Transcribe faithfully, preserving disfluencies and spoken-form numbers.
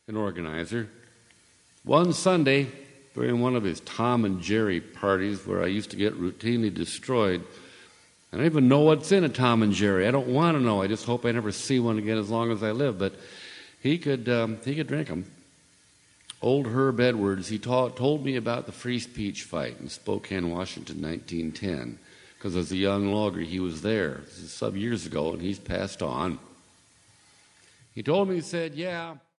an organizer. One Sunday, during one of his Tom and Jerry parties where I used to get routinely destroyed, I don't even know what's in a Tom and Jerry. I don't want to know. I just hope I never see one again as long as I live. But he could um, he could drink them. Old Herb Edwards, he ta- told me about the free speech fight in Spokane, Washington, nineteen ten. Because as a young logger, he was there. This is some years ago, and he's passed on. He told me, he said, yeah,